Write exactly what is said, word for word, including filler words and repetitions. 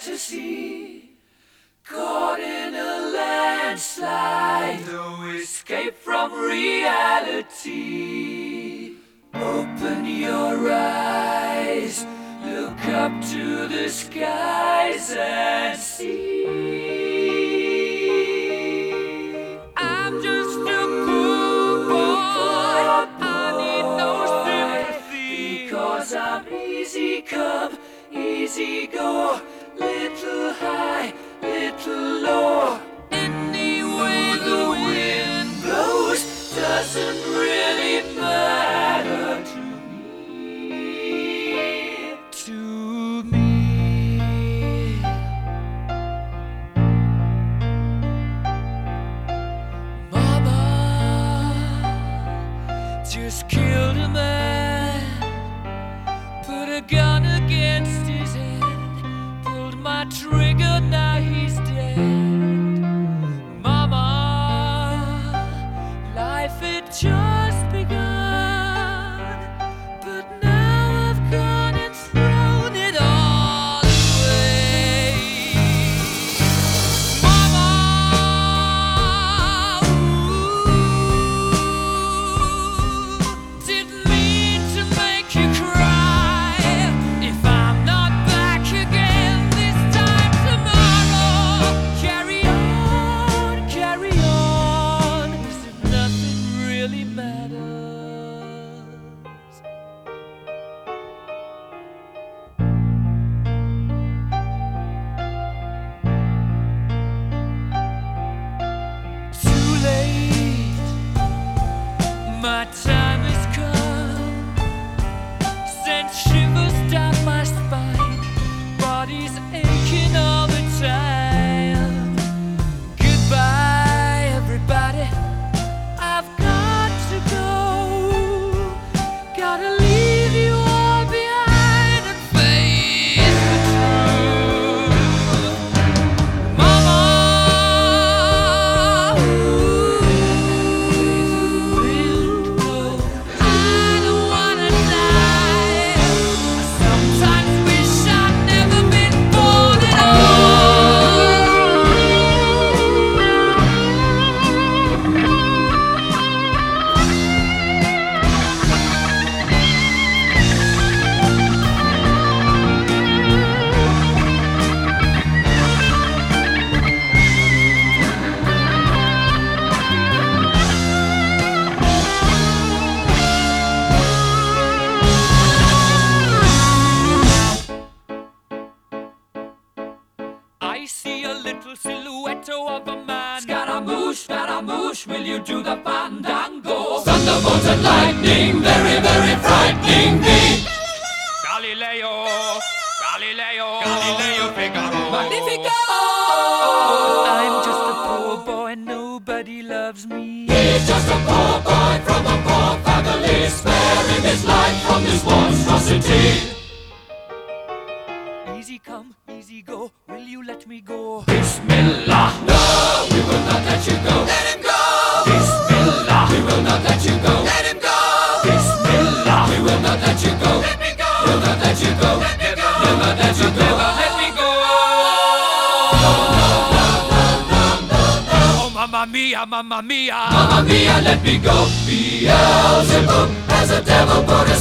fantasy, caught in a landslide, no escape from reality. Open your eyes, look up to the skies and see. I'm just a poor boy, I need no sympathy, because I'm easy come, easy go, little high, little low. Any way the wind blows doesn't really matter to me, to me. Mama just killed a man, put a gun against his head, pulled my trigger, now he's dead. Mama, life had just begun, but now I've gone and thrown it all away. Mama, ooh, didn't mean to make you cry. If I'm not back again this time tomorrow, carry on, carry on, as if nothing really matters. Too late, my time has come, sent shivers down my spine, body's aching all the time. Goodbye, everybody, I've got to go, gotta leave you all behind and face the truth. Mama, ooh, I don't wanna die. I sometimes wish I'd never been born at I see a little silhouette of a man. Scaramouche, Scaramouche, will you do the fandango? Thunderbolt and lightning, very, very frightening me. Galileo, Galileo, Galileo Figaro. Magnifico! I'm just a poor boy, nobody loves me. He's just a poor boy from a poor family, sparing his life from this monstrosity. Easy come, easy go, will you let me go? Bismillah, no, we will not let you go. Let him go! Bismillah, we will not let you go. Let him go! Bismillah, we will not let you go. Let me go! We'll not let you go. Let me go! We'll not let you go. Let me go! Oh, mamma mia, mamma mia! Mamma mia, let me go. Beelzebub has a devil put